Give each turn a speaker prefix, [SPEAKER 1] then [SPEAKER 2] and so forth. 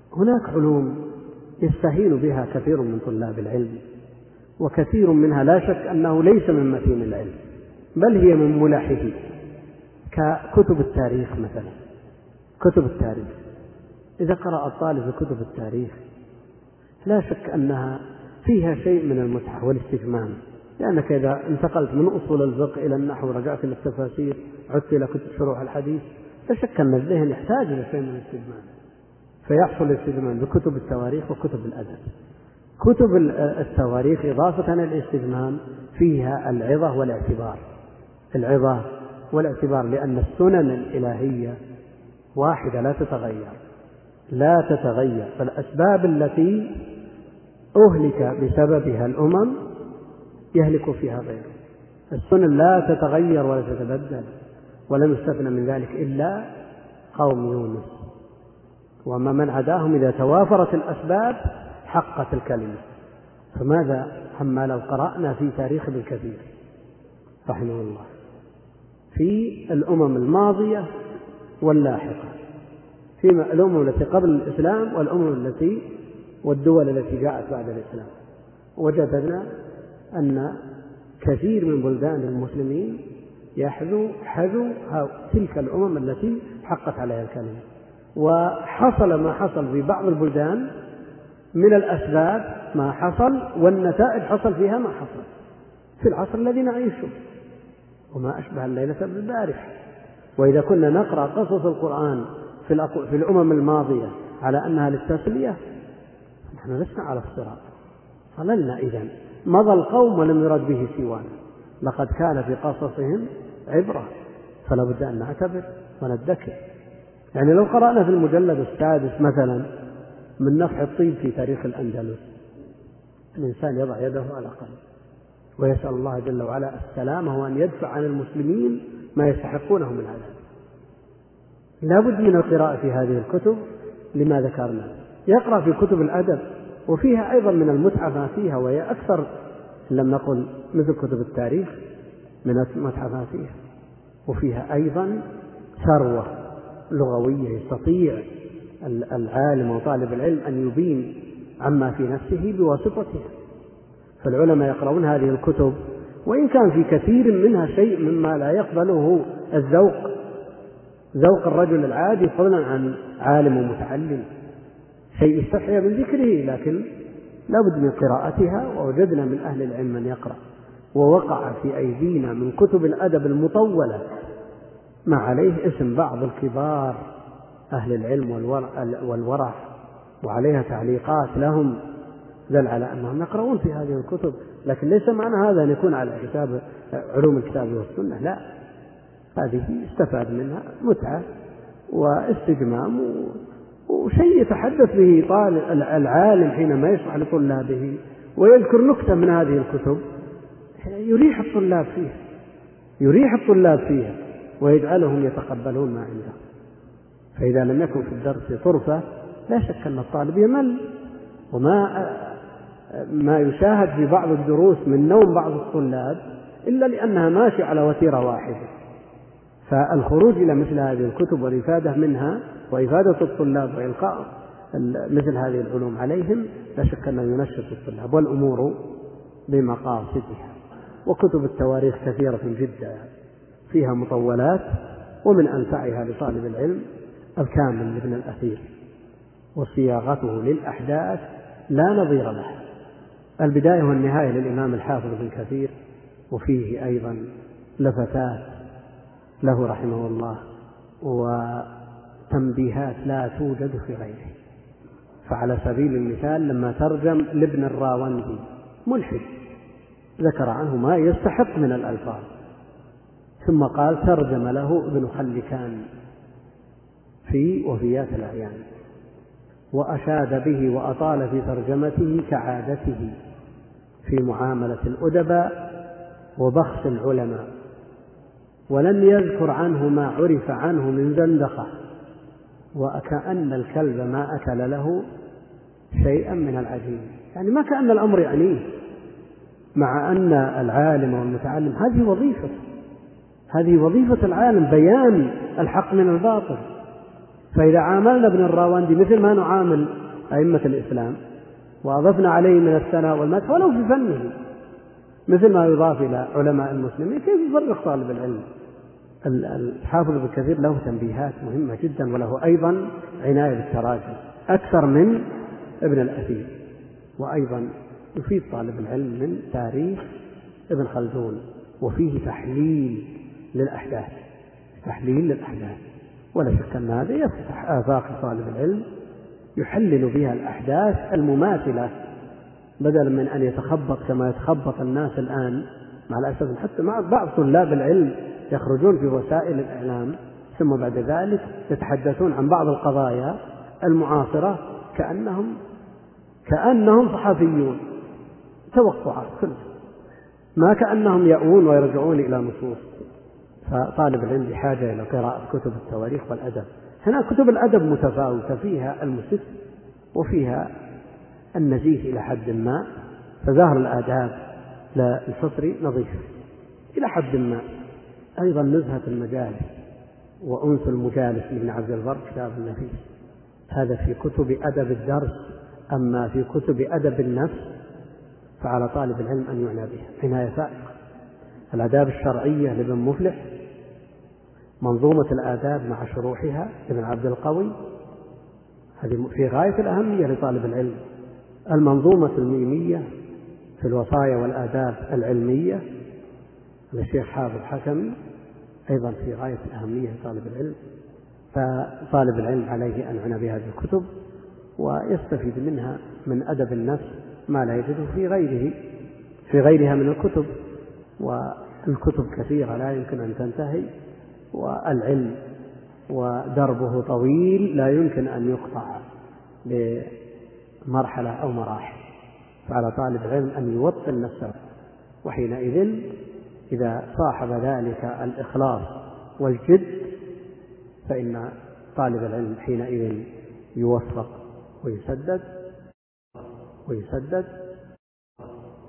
[SPEAKER 1] هناك علوم يستهين بها كثير من طلاب العلم، وكثير منها لا شك أنه ليس من متين العلم، بل هي من ملحه، ككتب التاريخ مثلا. كتب التاريخ إذا قرأ الطالب في كتب التاريخ لا شك أنها فيها شيء من المتعة والاستجمام، لأنك إذا انتقلت من أصول الفقه إلى النحو ورجعت إلى التفاسير عدت إلى كتب شروح الحديث، لا شك أن الذهن يحتاج إلى شيء من الاستجمام، فيحصل الاستجمام بكتب التواريخ وكتب الأدب. كتب التواريخ إضافة إلى الاستجمام فيها العظة والاعتبار. العظة والاعتبار لأن السنن الإلهية واحدة لا تتغير، فالأسباب التي أهلك بسببها الأمم يهلك فيها غيره. السنن لا تتغير ولا تتبدل، ولم يستثنى من ذلك إلا قوم يونس، وما من عداهم إذا توافرت الأسباب حقت الكلمة. فماذا عما لو قرأنا في تاريخ ابن كثير رحمه الله في الأمم الماضية واللاحقة، في الأمم التي قبل الإسلام والدول التي جاءت بعد الإسلام، وجدنا أن كثير من بلدان المسلمين حذو تلك الأمم التي حقت عليها الكلمة، وحصل ما حصل في بعض البلدان من الأسباب ما حصل، والنتائج حصل فيها ما حصل في العصر الذي نعيشه، وما أشبه الليلة بالبارحة. وإذا كنا نقرأ قصص القرآن في الأمم الماضية على أنها للتسلية، نحن لسنا على الصراط، ضللنا إذن. مضى القوم ولم يرد به سوانا، لقد كان في قصصهم عبرة، فلا بد أن نعتبر وندكر. يعني لو قرأنا في المجلد السادس مثلا من نفح الطيب في تاريخ الأندلس، الإنسان يضع يده على قلبه ويسأل الله جل وعلا السلامة، وأن يدفع عن المسلمين ما يستحقونه من عذاب. لا بد من القراءة في هذه الكتب لما ذكرنا. يقرأ في كتب الأدب، وفيها أيضا من المتعة ما فيها، وهي أكثر لم نقل مثل كتب التاريخ من المتعة ما فيها، وفيها أيضا ثروة لغوية يستطيع العالم وطالب العلم أن يبين عما في نفسه بواسطتها. فالعلماء يقرؤون هذه الكتب، وإن كان في كثير منها شيء مما لا يقبله ذوق الرجل العادي فضلا عن عالم ومتعلم، شيء يستحي من ذكره، لكن لا بد من قراءتها. ووجدنا من أهل العلم من يقرأ، ووقع في أيدينا من كتب الأدب المطولة ما عليه اسم بعض الكبار أهل العلم والورع، وعليها تعليقات لهم دل على أنهم يقرؤون في هذه الكتب، لكن ليس معنى هذا أن يكون على حساب علوم الكتاب والسنة، لا، هذه استفاد منها متعة واستجمام وشيء يتحدث به العالم حينما يشرح لطلابه ويذكر نكتة من هذه الكتب يريح الطلاب فيها ويجعلهم يتقبلون ما عنده. فإذا لم يكن في الدرس طرفة لا شك أن الطالب يمل، وما يشاهد في بعض الدروس من نوم بعض الطلاب إلا لأنها ماشية على وتيرة واحدة. فالخروج إلى مثل هذه الكتب والإفادة منها وإفادة الطلاب وإلقاء مثل هذه العلوم عليهم لا شك أنه ينشط الطلاب، والأمور بمقاصدها. وكتب التواريخ كثيرة جدا فيها مطولات، ومن أنفعها لطالب العلم الكامل لابن الأثير، وصياغته للأحداث لا نظير له. البداية والنهاية للإمام الحافظ ابن كثير، وفيه أيضا لفتات له رحمه الله وتنبيهات لا توجد في غيره. فعلى سبيل المثال لما ترجم لابن الراوندي ملحد ذكر عنه ما يستحق من الألفاظ، ثم قال ترجم له ابن خلكان في وفيات الأعيان، وأشاد به وأطال في ترجمته كعادته في معاملة الأدباء وبخس العلماء، ولم يذكر عنه ما عرف عنه من زندقة، وكأن الكلب ما أكل له شيئا من العجين. يعني ما كأن الأمر يعنيه، مع أن العالم والمتعلم هذه وظيفة العالم، بيان الحق من الباطل. فإذا عاملنا ابن الراوندي مثل ما نعامل أئمة الإسلام وأضفنا عليه من الثناء والمدح ولو في فنه مثل ما يضاف إلى علماء المسلمين، كيف يفرق طالب العلم؟ الحافظ ابن كثير له تنبيهات مهمة جدا، وله أيضا عناية بالتراجم أكثر من ابن الأثير، وأيضا يفيد طالب العلم من تاريخ ابن خلدون، وفيه تحليل للأحداث، ولا شك أن هذا يفتح آفاق طالب العلم يحلل بها الأحداث المماثلة، بدلا من أن يتخبط كما يتخبط الناس الآن مع الأسف. حتى مع بعض طلاب العلم يخرجون في وسائل الإعلام ثم بعد ذلك يتحدثون عن بعض القضايا المعاصرة كأنهم صحفيون، توقعات كلها، ما كأنهم يأوون ويرجعون إلى نصوص. فطالب العلم بحاجة إلى قراءة كتب التواريخ والأدب. هنا كتب الأدب متفاوتة، فيها المسف وفيها النزيه إلى حد ما، فزهر الآداب للفطري نظيف إلى حد ما. أيضا نزهة المجالس وأنس المجالس لابن عبد البر كتاب النفيس، هذا في كتب أدب الدرس. أما في كتب أدب النفس فعلى طالب العلم أن يعنى بها عناية فائقة. الآداب الشرعية لابن مفلح، منظومة الآداب مع شروحها لابن عبد القوي، هذه في غاية الأهمية لطالب العلم. المنظومة الميمية في الوصايا والآداب العلمية للشيخ حافظ حكمي أيضا في غاية الأهمية لطالب العلم. فطالب العلم عليه أن يعنى بهذه الكتب ويستفيد منها من أدب النفس ما لا يجده في غيرها من الكتب. والكتب كثيرة لا يمكن أن تنتهي، والعلم ودربه طويل لا يمكن أن يقطع بمرحلة أو مراحل، فعلى طالب العلم أن يوطن نفسه. وحينئذ إذا صاحب ذلك الإخلاص والجد فإن طالب العلم حينئذ يوفق ويسدد